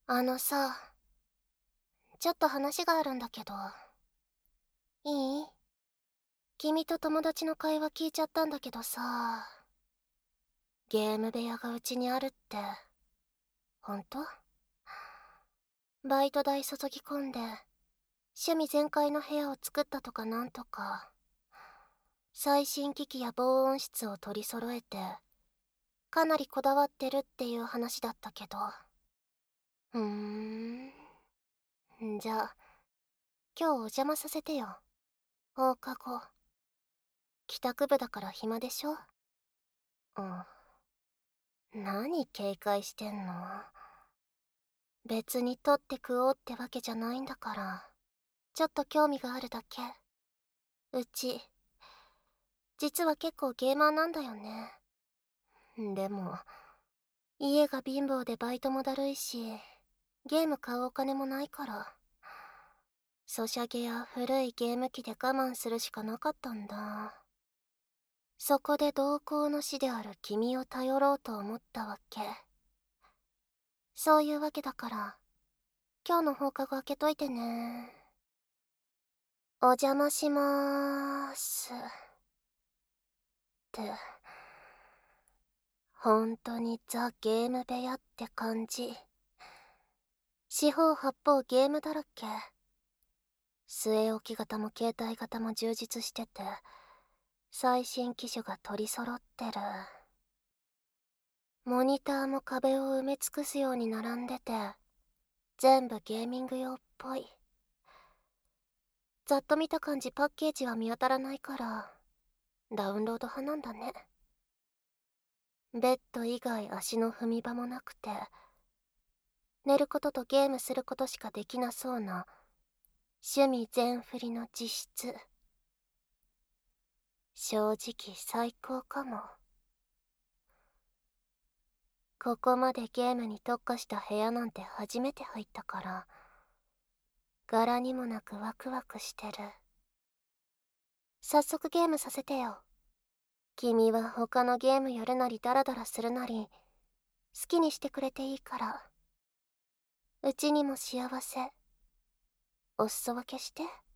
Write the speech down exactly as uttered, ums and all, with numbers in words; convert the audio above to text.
あのさ、ちょっと話があるんだけど、いい？君と友達の会話聞いちゃったんだけどさ、ゲーム部屋がうちにあるって、ほんと？バイト代注ぎ込んで、趣味全開の部屋を作ったとかなんとか、最新機器や防音室を取り揃えて、かなりこだわってるっていう話だったけど。うーん。じゃあ、今日お邪魔させてよ。放課後。帰宅部だから暇でしょ？うん。何警戒してんの？別に取って食おうってわけじゃないんだから。ちょっと興味があるだけ。うち、実は結構ゲーマーなんだよね。でも、家が貧乏でバイトもだるいし、ゲーム買うお金もないから、ソシャゲや古いゲーム機で我慢するしかなかったんだ。そこで同行の師である君を頼ろうと思ったわけ。そういうわけだから、今日の放課後開けといてね。お邪魔しまーす。って、本当にザ・ゲーム部屋って感じ。四方八方ゲームだらけ。据え置き型も携帯型も充実してて、最新機種が取り揃ってる。モニターも壁を埋め尽くすように並んでて、全部ゲーミング用っぽい。ざっと見た感じパッケージは見当たらないから、ダウンロード派なんだね。ベッド以外足の踏み場もなくて、寝ることとゲームすることしかできなそうな趣味全振りの自室。正直最高かも。ここまでゲームに特化した部屋なんて初めて入ったから、柄にもなくワクワクしてる。早速ゲームさせてよ。君は他のゲームやるなりダラダラするなり、好きにしてくれていいから。うちにも幸せ、お裾分けして。